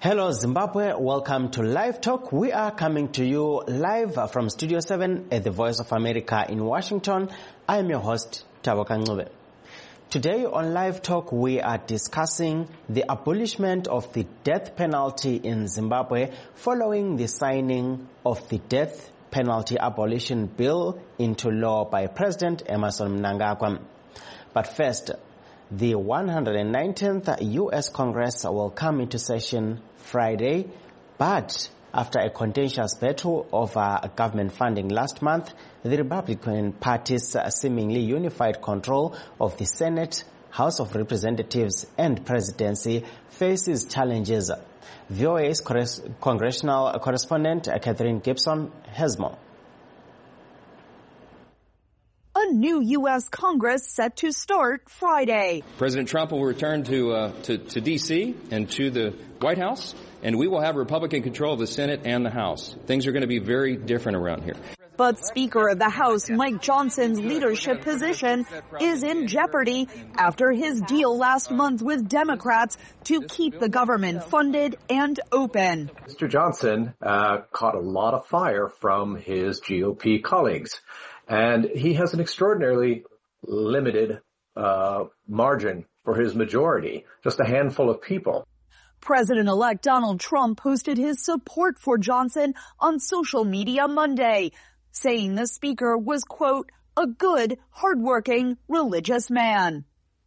Hello Zimbabwe, welcome to Live Talk. We are coming to you live from Studio 7 at the Voice of America in Washington. I am your host, Taboka Ncube. Today on Live Talk, we are discussing the abolishment of the death penalty in Zimbabwe following the signing of the death penalty abolition bill into law by President Emmerson Mnangagwa. But first, the 119th U.S. Congress will come into session Friday, but after a contentious battle over government funding last month, the Republican Party's seemingly unified control of the Senate, House of Representatives and presidency faces challenges. VOA's congressional correspondent Catherine Gibson has more. A new U.S. Congress set to start Friday. President Trump will return to D.C. and to the White House, and we will have Republican control of the Senate and the House. Things are going to be very different around here. But Speaker of the House Mike Johnson's leadership position is in jeopardy after his deal last month with Democrats to keep the government funded and open. Mr. Johnson caught a lot of fire from his GOP colleagues. And he has an extraordinarily limited margin for his majority, just a handful of people. President-elect Donald Trump posted his support for Johnson on social media Monday, saying the speaker was, quote, a good, hardworking, religious man.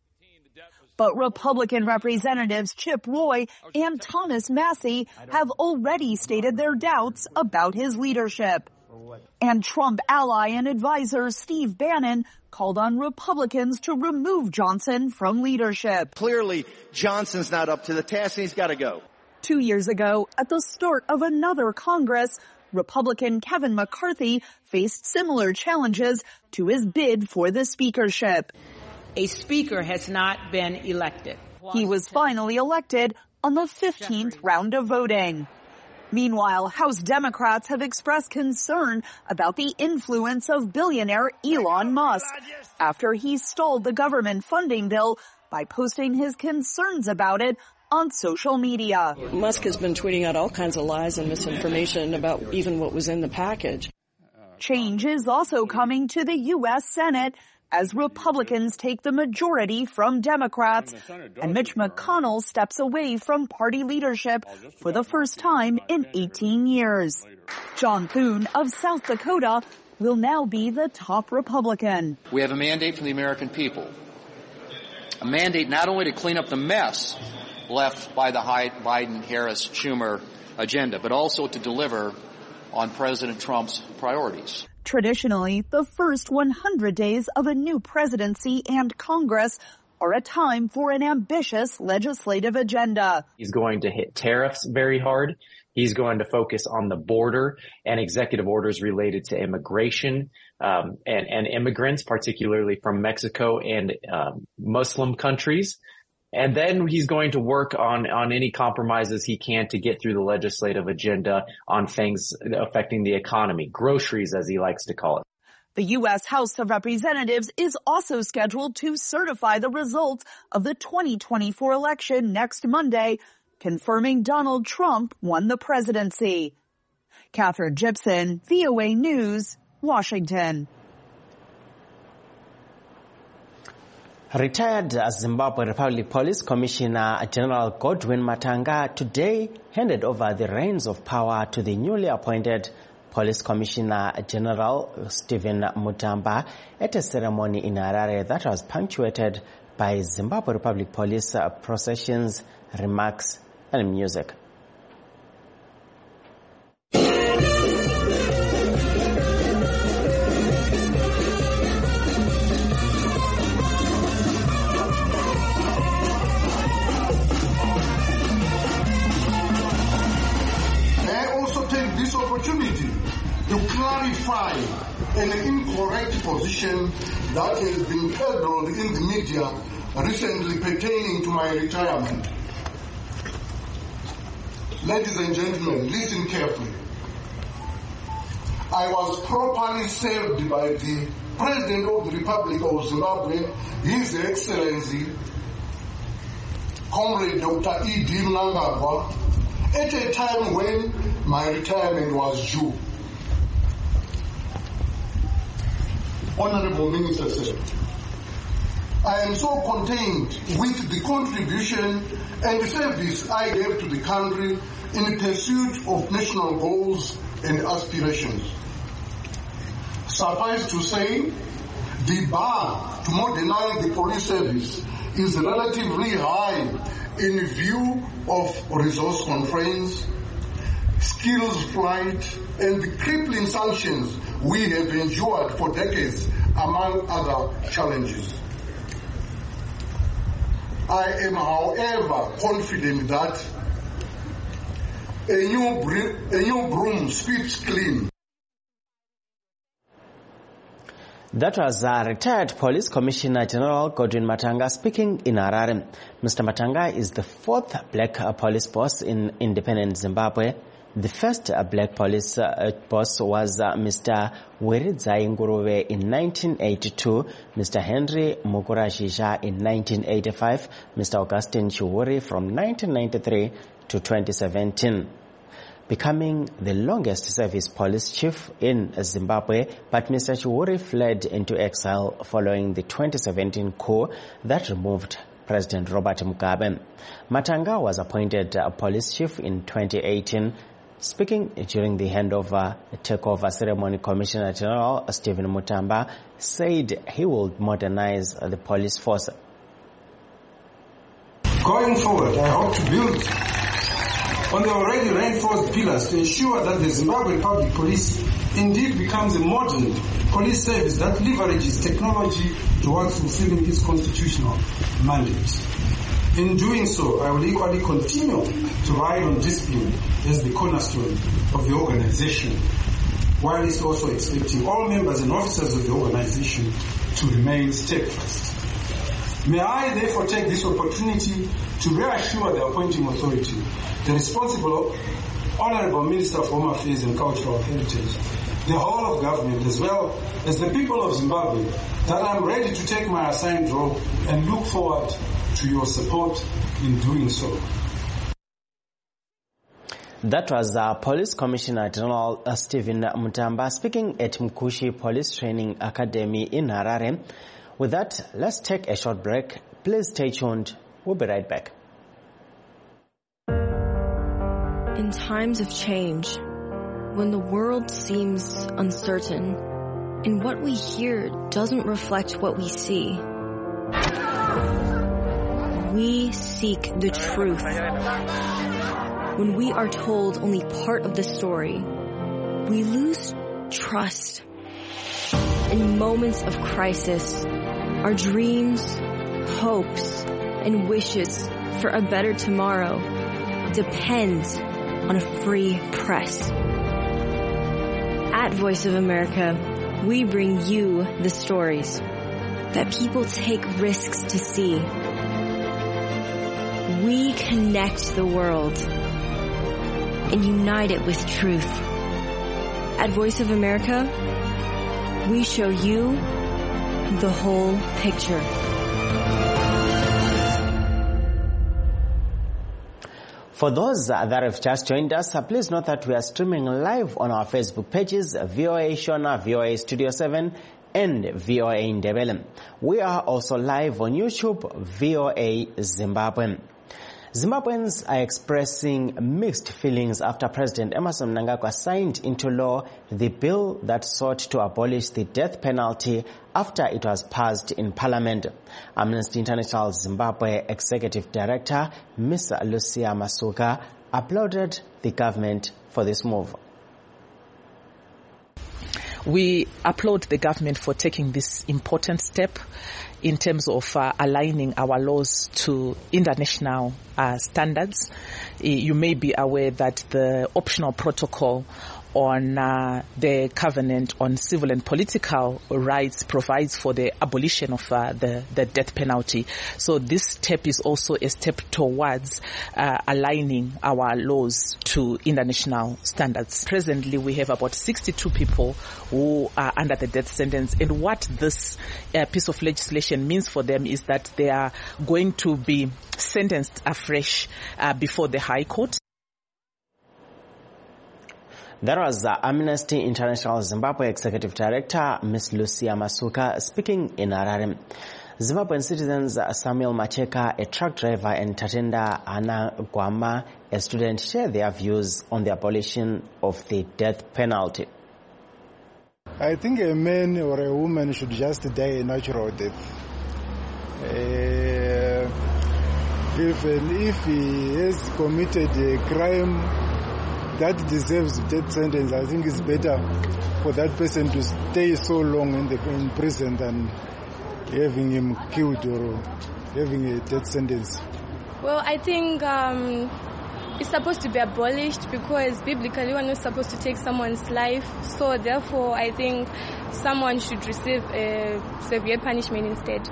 But Republican Representatives Chip Roy and Thomas Massie have already stated their doubts about his leadership. And Trump ally and advisor Steve Bannon called on Republicans to remove Johnson from leadership. Clearly, Johnson's not up to the task and he's got to go. 2 years ago, at the start of another Congress, Republican Kevin McCarthy faced similar challenges to his bid for the speakership. A speaker has not been elected. He was finally elected on the 15th round of voting. Meanwhile, House Democrats have expressed concern about the influence of billionaire Elon Musk after he stalled the government funding bill by posting his concerns about it on social media. Musk has been tweeting out all kinds of lies and misinformation about even what was in the package. Change is also coming to the U.S. Senate as Republicans take the majority from Democrats, and Mitch McConnell steps away from party leadership for the first time in 18 years. John Thune of South Dakota will now be the top Republican. We have a mandate from the American people, a mandate not only to clean up the mess left by the Biden-Harris-Schumer agenda, but also to deliver on President Trump's priorities. Traditionally, the first 100 days of a new presidency and Congress are a time for an ambitious legislative agenda. He's going to hit tariffs very hard. He's going to focus on the border and executive orders related to immigration and immigrants, particularly from Mexico and Muslim countries. And then he's going to work on any compromises he can to get through the legislative agenda on things affecting the economy, groceries, as he likes to call it. The U.S. House of Representatives is also scheduled to certify the results of the 2024 election next Monday, confirming Donald Trump won the presidency. Catherine Gibson, VOA News, Washington. Retired Zimbabwe Republic Police Commissioner General Godwin Matanga today handed over the reins of power to the newly appointed Police Commissioner General Stephen Mutamba at a ceremony in Harare that was punctuated by Zimbabwe Republic Police processions, remarks and music. To clarify an incorrect position that has been peddled in the media recently pertaining to my retirement. Ladies and gentlemen, listen carefully. I was properly served by the President of the Republic of Zimbabwe, His Excellency, Comrade Dr. E.D. Mnangagwa, at a time when my retirement was due. Honorable Minister, sir, I am so content with the contribution and service I gave to the country in pursuit of national goals and aspirations. Suffice to say, the bar to modernize the police service is relatively high in view of resource constraints, skills flight, and the crippling sanctions we have endured for decades, among other challenges. I am, however, confident that a new broom sweeps clean. That was retired Police Commissioner General Godwin Matanga speaking in Harare. Mr. Matanga is the fourth black police boss in independent Zimbabwe. The first black police boss was Mr. Weridzai Nguruve in 1982, Mr. Henry Mukurashija in 1985, Mr. Augustine Chiwuri from 1993 to 2017. Becoming the longest service police chief in Zimbabwe, but Mr. Chiwuri fled into exile following the 2017 coup that removed President Robert Mugabe. Matanga was appointed police chief in 2018. Speaking during the takeover ceremony, Commissioner General Stephen Mutamba said he will modernize the police force. Going forward, I hope to build on the already reinforced pillars to ensure that the Zimbabwe Public Police indeed becomes a modern police service that leverages technology towards fulfilling its constitutional mandate. In doing so, I will equally continue to ride on discipline as the cornerstone of the organization, while it's also expecting all members and officers of the organization to remain steadfast. May I therefore take this opportunity to reassure the appointing authority, the responsible Honorable Minister of Home Affairs and Cultural Heritage, the whole of government, as well as the people of Zimbabwe, that I'm ready to take my assigned role and look forward to your support in doing so. That was Police Commissioner General Stephen Mutamba speaking at Mkushi Police Training Academy in Harare. With that, let's take a short break. Please stay tuned. We'll be right back. In times of change, when the world seems uncertain and what we hear doesn't reflect what we see, we seek the truth. When we are told only part of the story, we lose trust. In moments of crisis, our dreams, hopes, and wishes for a better tomorrow depend on a free press. At Voice of America, we bring you the stories that people take risks to see. We connect the world and unite it with truth. At Voice of America, we show you the whole picture. For those that have just joined us, please note that we are streaming live on our Facebook pages, VOA Shona, VOA Studio 7, and VOA Ndebele. We are also live on YouTube, VOA Zimbabwe. Zimbabweans are expressing mixed feelings after President Emmerson Mnangagwa signed into law the bill that sought to abolish the death penalty after it was passed in Parliament. Amnesty International Zimbabwe Executive Director, Ms. Lucia Masuka, applauded the government for this move. We applaud the government for taking this important step in terms of aligning our laws to international standards. You may be aware that the optional protocol on the Covenant on Civil and Political Rights provides for the abolition of the death penalty. So this step is also a step towards aligning our laws to international standards. Presently, we have about 62 people who are under the death sentence. And what this piece of legislation means for them is that they are going to be sentenced afresh before the High Court. That was Amnesty International Zimbabwe Executive Director, Ms. Lucia Masuka, speaking in Harare. Zimbabwean citizens Samuel Macheka, a truck driver, and Tatenda Ana Gwama, a student, share their views on the abolition of the death penalty. I think a man or a woman should just die a natural death. If he has committed a crime that deserves death sentence, I think it's better for that person to stay so long in prison than having him killed or having a death sentence. Well, I think it's supposed to be abolished because biblically one is supposed to take someone's life. So therefore, I think someone should receive a severe punishment instead.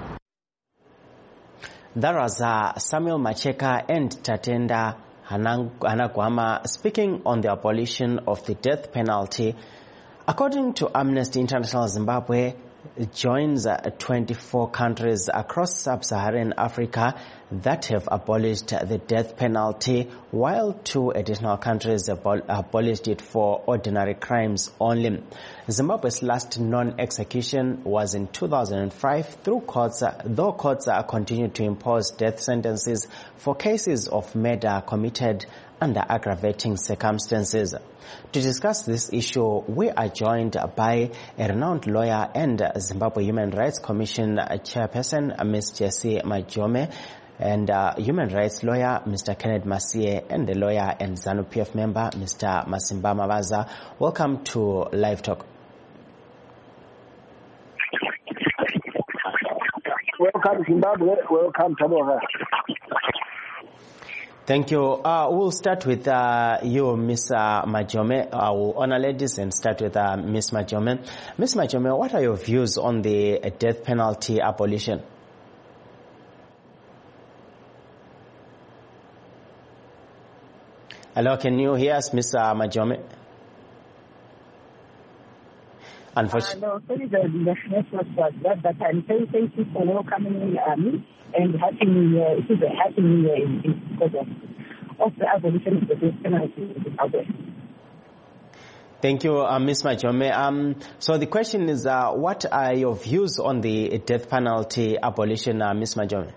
That was Samuel Macheka and Tatenda Hanagwama speaking on the abolition of the death penalty. According to Amnesty International Zimbabwe, joins 24 countries across sub-Saharan Africa that have abolished the death penalty, while 2 additional countries have abolished it for ordinary crimes only. Zimbabwe's last non-execution was in 2005 though courts continue to impose death sentences for cases of murder committed under aggravating circumstances. To discuss this issue, we are joined by a renowned lawyer and Zimbabwe Human Rights Commission chairperson, Ms. Jessie Majome, and human rights lawyer, Mr. Kenneth Masie, and the lawyer and ZANU-PF member, Mr. Masimba Mabaza. Welcome to Live Talk. Welcome Zimbabwe, welcome Taboga. Thank you. We'll start with you, Ms. Majome. I will honor ladies and start with Ms. Majome. Ms. Majome, what are your views on the death penalty abolition? Hello, can you hear us, Ms. Majome? Unfortunately. No, sorry, the network was bad, but I'm saying thank you for welcoming me and happy new year. It is a happy new year because of the abolition of the death penalty in Zimbabwe. Thank you, Ms. Majome. So the question is, what are your views on the death penalty abolition, Ms. Majome?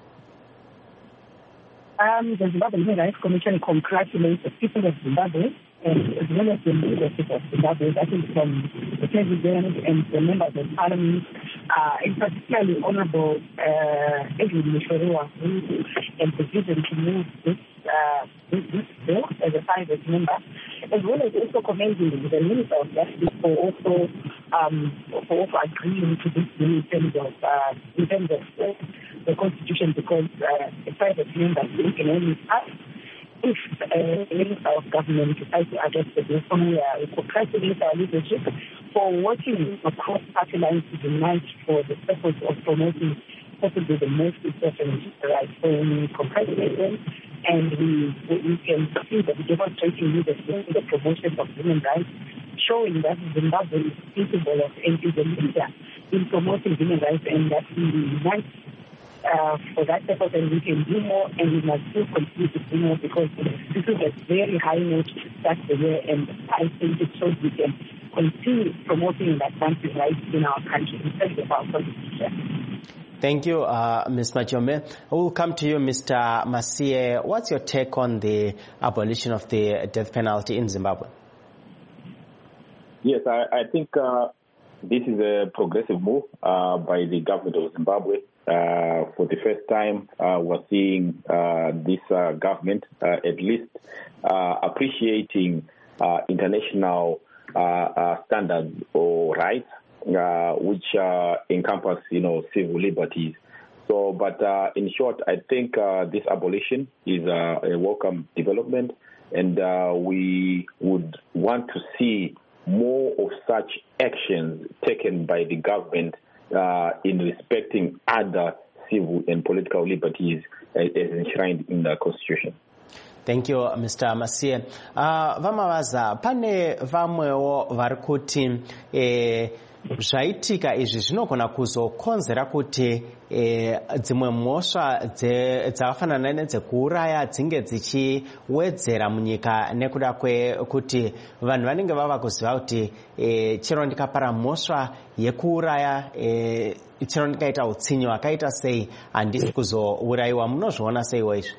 The Zimbabwe Human Rights Commission congratulates the people of Zimbabwe and as well as the leadership of Zimbabwe, that is from the President and the members of Parliament, in particularly Honorable Edwin Mishoriwa, who has decision to move this bill as a private member, as well as also commending the Minister of Justice for also agreeing to this bill in terms of the Constitution, because a private member can only pass if a Minister of Government decides to address the bill. So we congratulate our leadership for working across party lines to unite for the purpose of promoting possibly the most important right. So we congratulate them, and we can see that demonstrating leadership in the promotion of human rights, showing that Zimbabwe is capable of and is a leader in promoting human rights, and that we unite for that purpose, and we can do more, and we must still continue to do more, because this is a very high note to start the year, and I think it shows we can continue promoting and advancing rights in our country in terms of our constitution. Thank you, Ms. Majome. We'll come to you, Mr. Masie. What's your take on the abolition of the death penalty in Zimbabwe? Yes, I think this is a progressive move by the government of Zimbabwe. For the first time, we're seeing this government at least appreciating international standards or rights, which encompass, civil liberties. So, but in short, I think this abolition is a welcome development, and we would want to see more of such actions taken by the government in respecting other civil and political liberties as enshrined in the Constitution. Thank you, Mr. Masie. Vamavaza, pane vamwewo vari kuti zvaitika izvi zvinogona kuzokonzera kuti dzimwe mhosva dzakafanana nedzekuuraya dzinge dzichiwedzera munyika nekuda kwekuti vanhu vanenge vava kuziva kuti chero ndikapara mhosva yekuuraya chero ndikaita utsinye hwakaita sei handisi kuzourayiwa. Munozviona seiwo izvi?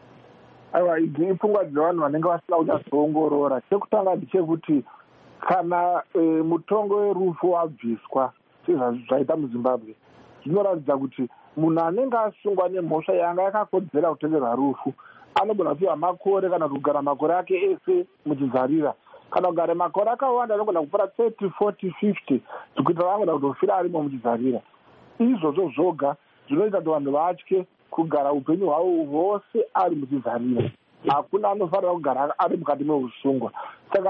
Aiwa, idzi ipfungwa dzevanhu vanenge vasina kunyatsoongorora. Chekutanga ndechekuti kana mutongo werufu wabviswa sezvaita muZimbabwe, zvinoratidza kuti munhu anenge asungwa nemhosva yanga yakakodzera kutengerwa rufu anogona kupiwa makore kana kugara makore ake ese muchizarira. Kana kugara makore akawanda anogona kupfuura 30, 40, 50 zvekuita vangona kutofira arimo muchizarira. Izvozvo zvoga zvinoita kuti vanhu vatye kugara upenyu hwavo hwose ari muchizarira. Hakuna anofanira kugara ari mukati meusungwa. Saka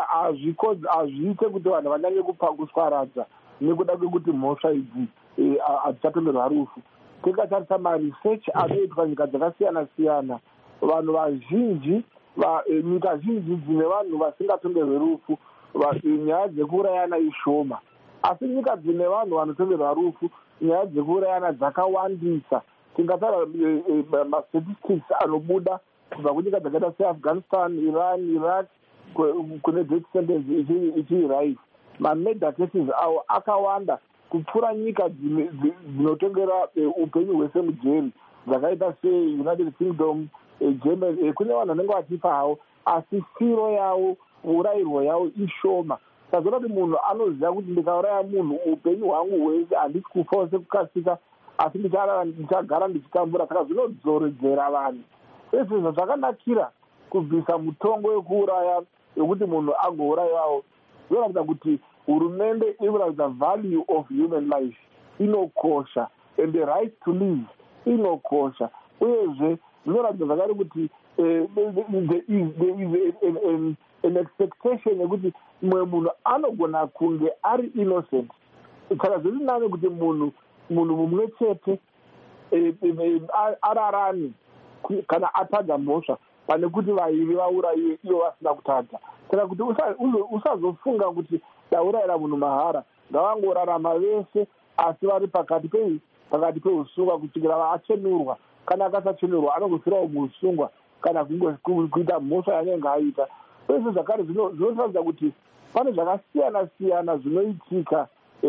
hazviite kuti vanhu vanyanye kuswaradza nekuda kwekuti mhosva idzi hadzichatongerwa rufu. Tikatarisa marisearch anoitwa nyika dzakasiyana siyana, vanhu vazhinji nyika zhinji dzine vanhu vasingatongerwe rufu, nyaya dzekuurayana ishoma. Asi nyika dzine vanhu vanotongerwa rufu, nyaya dzekuurayana dzakawandisa. Tingatara mastatistics anobuda kubva kunyika dzakaita seAfghanistan, Iran, Iraq, kune death sentence ichiri rise. Mamurder cases avo akawanda kupfuura nyika dzinotongera upenyu hwese mujeri dzakaita seUnited Kingdom, Germany. Kune vanhu vanenge vachifa havo asi siro yavo, urayirwo yavo ishoma. Saka kuti munhu anoziva kuti ndikauraya munhu upenyu hwangu hwese handisi kufa sekukasika, asi ndichagara ndichitambura. Saka zvinodzoredzera vanhu. Izvi zvakanakira kubvisa mutongo wekuuraya wekuti munhu agourayiwawo. Zvinoratidza kuti hurumende iri kuratidza value of human life inokosha, and the right to live inokosha. Uyezve zvinoratidza zvakare kuti there is an expectation yekuti mumwe munhu anogona kunge ari innocent. Saka zviri nani kuti munhu mumwe chete ararani kana atadza mhosva pane kuti vaviri vaurayiwe ivo vasina kutadza. Saka kuti usazofunga kuti taurayira munhu mahara, ngavangorarama vese asi vari pakati peusungwa kusvikira vachenurwa. Kana akasachenurwa anongofirawo muusungwa kana kuita mhosva yanenge aita. Zvese zvakare zvinotaridza kuti pane zvakasiyana siyana zvinoitika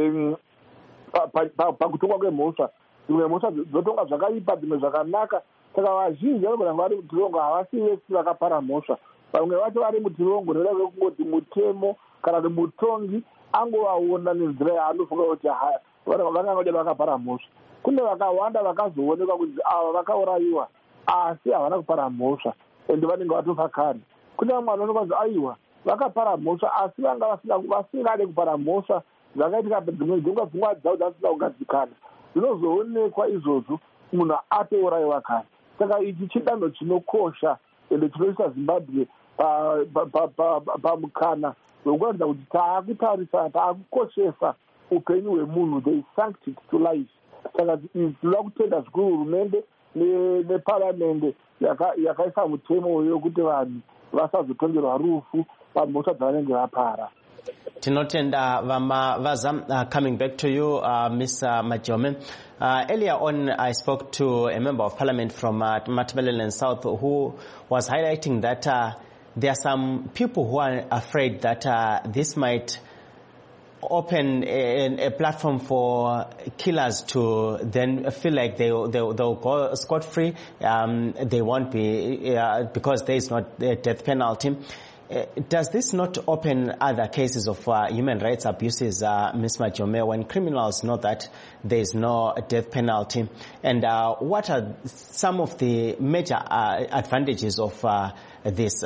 pakutongwa kwemhosva. Dzimwe mhosva dzotonga zvakaipa, dzimwe zvakanaka. Saka vazhinji vanogona kuva vari mutirongo havasi vese vakapara mhosva. Vamwe vacho vari mutirongo nekuda kwekungoti mutemo kana kuti mutongi angovaona nenzira yaanofunga kuti haya vangangoda vakapara mhosva. Kune vakawanda vakazoonekwa kuti ava vakaurayiwa asi havana kupara mhosva ende vanenge vatofa kare. Kune vamwe vanoonekwa kuti aiwa vakapara mhosva asi vanga vasingade kupara mhosva, zvakaitika dzimwe dzenguva pfungwa dzavo dzasina kugadzikana. Zvinozoonekwa izvozvo munhu atourayiwa kare. Saka ichi chidanho chinokosha ende chinoisa Zimbabwe pamukana wekuratidza kuti taakutarisa, taakukoshesa upenyu hwemunhu, the sanctity to life. Saka tinoda kutenda zvikuru hurumende neparamende yakaisa mutemo wekuti vanhu vasazotongerwa rufu pamhosva dzavanenge vapara. Tinotenda Vaza. Coming back to you, Mr. Majome. Earlier on, I spoke to a member of parliament from Matabeleland South who was highlighting that there are some people who are afraid that this might open a platform for killers to then feel like they'll go scot-free. They won't be, because there is not a death penalty. Does this not open other cases of human rights abuses, Ms. Majome, when criminals know that there is no death penalty? And what are some of the major advantages of this?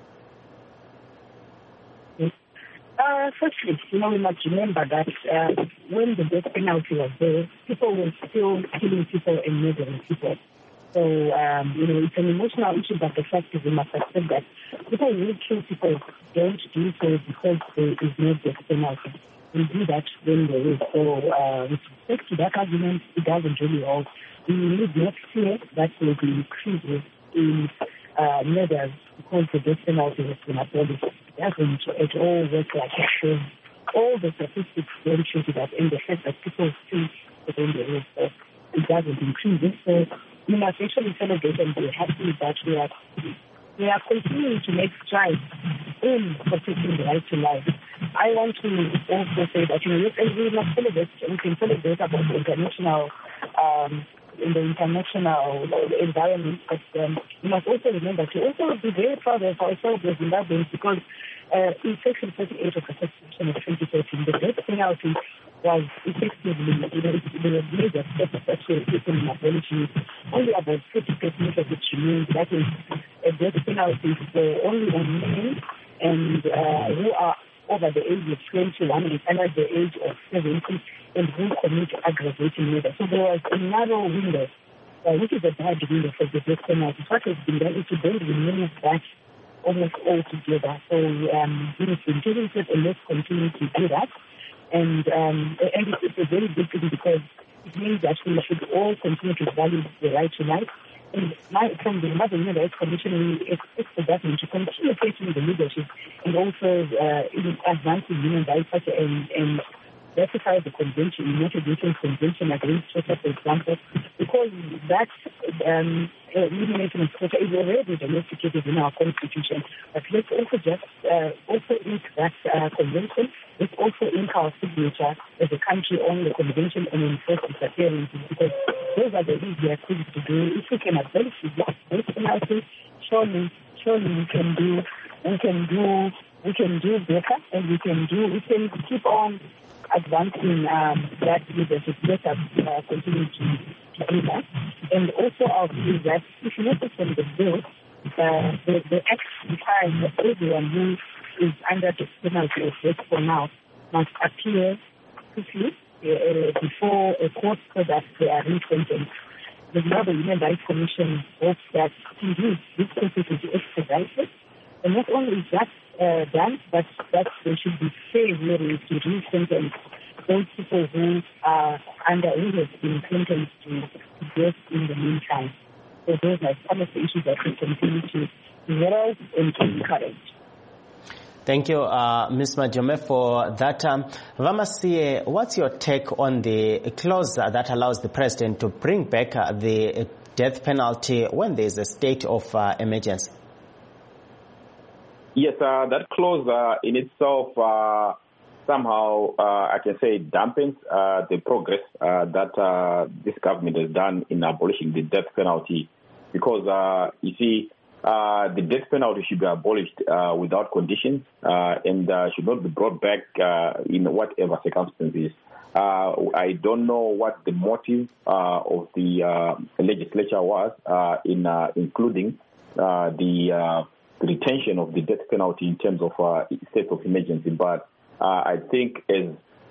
Firstly, we must remember that when the death penalty was there, people were still killing people and murdering people. So, it's an emotional issue, but the fact is we must accept that people who kill people don't do so because there is no death penalty. We do that when there is. So, with respect to that argument, it doesn't really hold. We need next year that will be increases in murders because the death penalty has been abolished. It doesn't at all work like it should. all the statistics don't show that, and the fact that people still within the rules, it doesn't increase it. So we must actually celebrate and be happy that we are continuing to make strides in protecting the right to life. I want to also say that, yes, and we must celebrate, we can celebrate about the international, in the international environment, but we must also remember to also be very proud of ourselves as Zimbabweans, because in Section 38 of the Constitution of 2013, the death penalty was effectively, the major steps that were taken in abolishing. Only about 50% of it remains. That is a death penalty for only on men and who are over the age of 21 and under the age of 70 and who commit aggravating murder. So there was a narrow window, which is a bad window for the death penalty. What has been done is to then remove that almost altogether. So it's been taken and let's continue to do that. And it's a very good thing because it means that we should all continue to value the right to life. And from the Zimbabwe Human Rights Commission, we expect the government to continue taking the leadership and also in advancing human rights and ratify the convention, United Nations Convention against torture, for example, because that elimination of torture is already domesticated in our constitution. But let's also just also ink that convention. Let's also ink our signature as a country on the convention and enforce its appearances, because those are the easier things to do. If we can abolish the death penalty, surely we can do better, and we can keep on advancing that leadership. Let us continue to do that. And also our view that if you notice from the bill, the act requires that everyone who is under the penalty of death for now must appear quickly before a court so that they are resentenced. The Zimbabwe Human Rights Commission hopes that indeed this process will be expedited. And not only is that done, but that there should be fair hearings to re-sentence those people who have been sentenced to death in the meantime. So those are some of the issues that we continue to develop and to encourage. Thank you, Ms. Majome, for that. Vamasie, what's your take on the clause that allows the president to bring back the death penalty when there is a state of emergency? Yes, that clause in itself somehow, I can say, dampens the progress that this government has done in abolishing the death penalty. Because, you see, the death penalty should be abolished without conditions and should not be brought back in whatever circumstances. I don't know what the motive of the legislature was in including the retention of the death penalty in terms of state of emergency. But I think as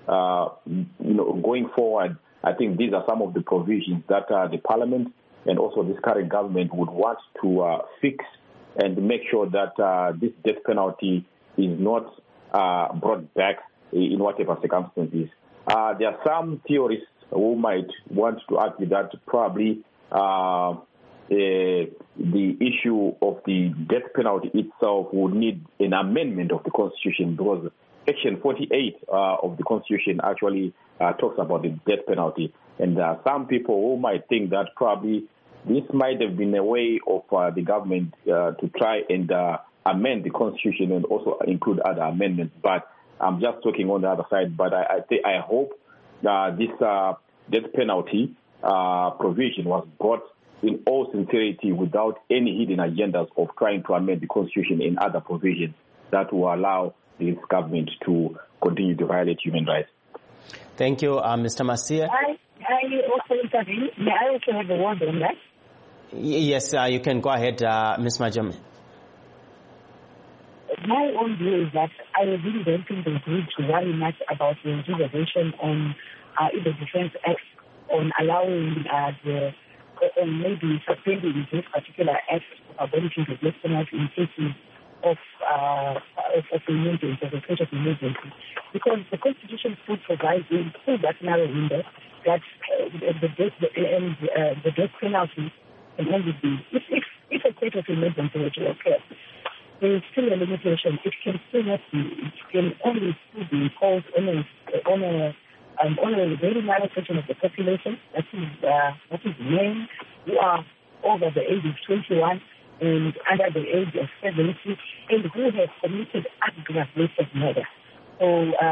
going forward, I think these are some of the provisions that the parliament and also this current government would want to fix and make sure that this death penalty is not brought back in whatever circumstances. There are some theorists who might want to argue that probably the issue of the death penalty itself would need an amendment of the Constitution, because Section 48 of the Constitution actually talks about the death penalty. And there are some people who might think that probably this might have been a way of the government to try and amend the Constitution and also include other amendments. But I'm just talking on the other side. But I hope this death penalty provision was brought in all sincerity without any hidden agendas of trying to amend the Constitution in other provisions that will allow this government to continue to violate human rights. Thank you, Mr. Masia. I also intervene. May I also have a word on that? Yes, you can go ahead, Ms. Majome. My own view is that I really don't think there's need to worry much about the intervention on the Defense Act on allowing on maybe suspending this particular act of abolishing the death penalty in cases of emergency, of a state of emergency, because the Constitution still provides through that narrow window that the death penalty can only be if a state of emergency were to occur. there is still a limitation. It can still not be. It can only still be imposed on a very narrow section of the population. That is men who are over the age of 21 and under the age of 70, and who have committed aggravated murder. So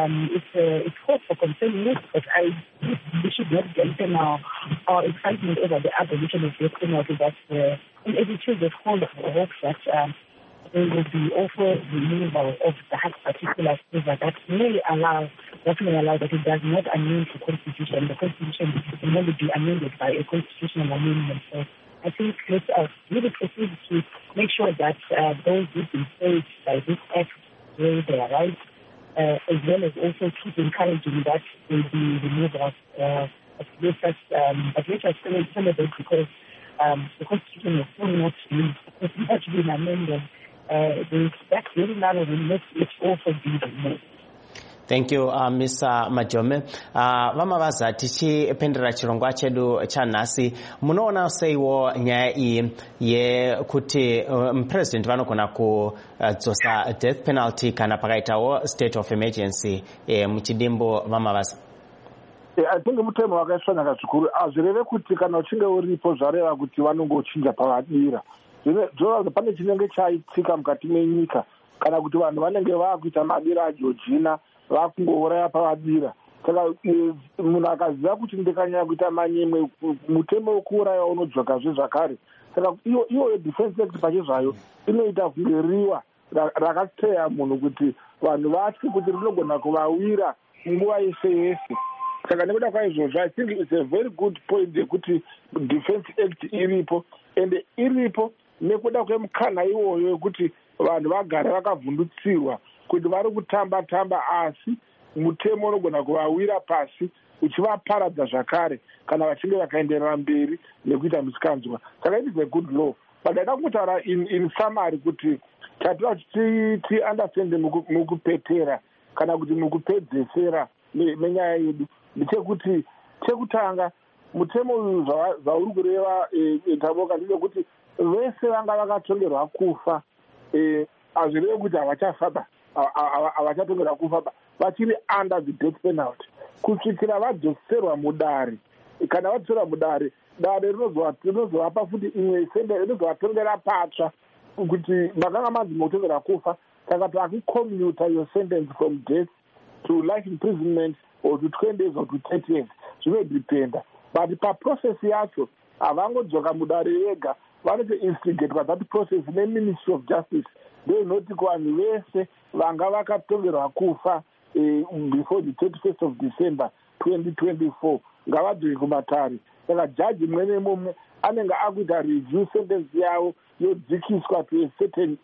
it's cause for concern, yes, but we should not dampen our excitement over the abolition of the penalty. But in attitude, the whole hope that there will be also removal of that particular favor that may allow that it does not amend the Constitution. The Constitution can only be amended by a constitutional amendment. So I think let us really proceed to make sure that those who've been saved by this act waive their rights, as well as also keep encouraging that they be removed of let us celebrate because the Constitution is still not been amended. That very narrow will not also be removed. Thank you, Mr. Majome. Vamavaza tichipendera chirongwa chedu cha nhasi munoona seiwo nyaya iyi yekuti president vanogona kudzosa death penalty kana pakaitawo state of emergency muchidimbo vamavaza. I think mutemo wakaisvonaka zvikuru azvireve kuti kana uchinge uripo zvareva kuti vanongochinja pavadira zvinoratidza pane chinenge chaitsika mukati menyika kana kuti vanhu vanenge vakuita madira ageorgina vakungouraya pavadira. Saka munhu akaziva kuti ndikanyanya kuita manyemwe mutemo wekuuraya unodzokazve zvakare. Saka iyo defense act pachezvayo inoita kunge riwa rakateya munhu kuti vanhu vatye kuti rinogona kuvawira nguva yese yese. Saka nekuda kwaizvozvo I think it's a very good point yekuti defense act iripo ende iripo nekuda kwemukana iwoyo wekuti vanhu vagare vakavhundutsirwa kuti vari kutamba asi mutemo unogona kuvawira pasi uchivaparadza zvakare kana vachinge vakaenderera mberi nekuita misikanzwa. Saka it is a good law. But ndaida kutaura in summary kuti tatoda kuti ti-understande mukupetera kana kuti mukupedzesera menyaya yedu ndechekuti chekutanga mutemo uyu zvauri kureva Taboka ndechekuti vese vanga vakatongerwa kufa hazvireve kuti havachatongerwa kufa vachiri under the death penalty kusvikira vadzoserwa mudare. Kana vadzoserwa mudare dare rinozovapa futi imwe sende rinozovatongera patsva kuti makanga manzi mukutongerwa kufa saka takucommuta your sentence from death to life imprisonment or to 20 days or to 30 years zvinodependa. But paprocess yacho havangodzoka mudare yega vanotoinstigatewa that process neministry of justice ndoinoti kuvanhu vese vanga vakatongerwa kufa before the 31st of December 2024 ngavadzoke kumatare. Saka jaji mumwe nemumwe anenge akuita review sentence yavo yodzikiswa to a certain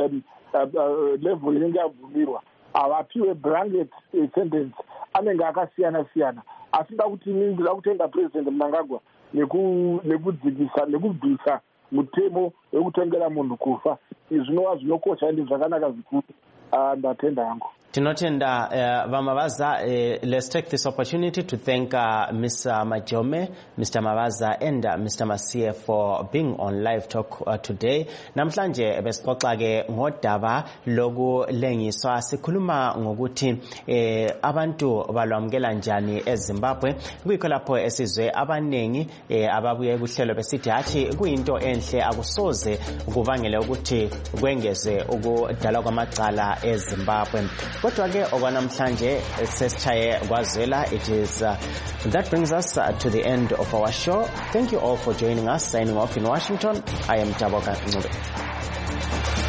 level inenge yabvumirwa. Havapiwe blanket sentence anenge akasiyana siyana. Asi ndakutenda president Mnangagwa nekudzikisa nekubvisa mutemo wekutongera munhu kufa. Izvi zvinova zvinokosha ende zvakanaka zvikuru. Ndatenda hangu. Tinotenda Vamavaza. Let's take this opportunity to thank Mr. Majome, Mr. Mavaza and Mr. Masie for being on Live Talk today. Namhlanje besixoxa-ke ngodaba lokulengiswa sikhuluma ngokuthi abantu balwamukela njani eZimbabwe. Kuyikho lapho esizwe abanengi ababuye kuhlelo besithi hathi kuyinto enhle akusoze kuvangele ukuthi kwengeze ukudala kwamacala eZimbabwe. Kodwa-ke okwanamhlanje sesitshaye kwazwela. It is that brings us to the end of our show. Thank you all for joining us. Signing off in Washington, I am Taboka Ncube.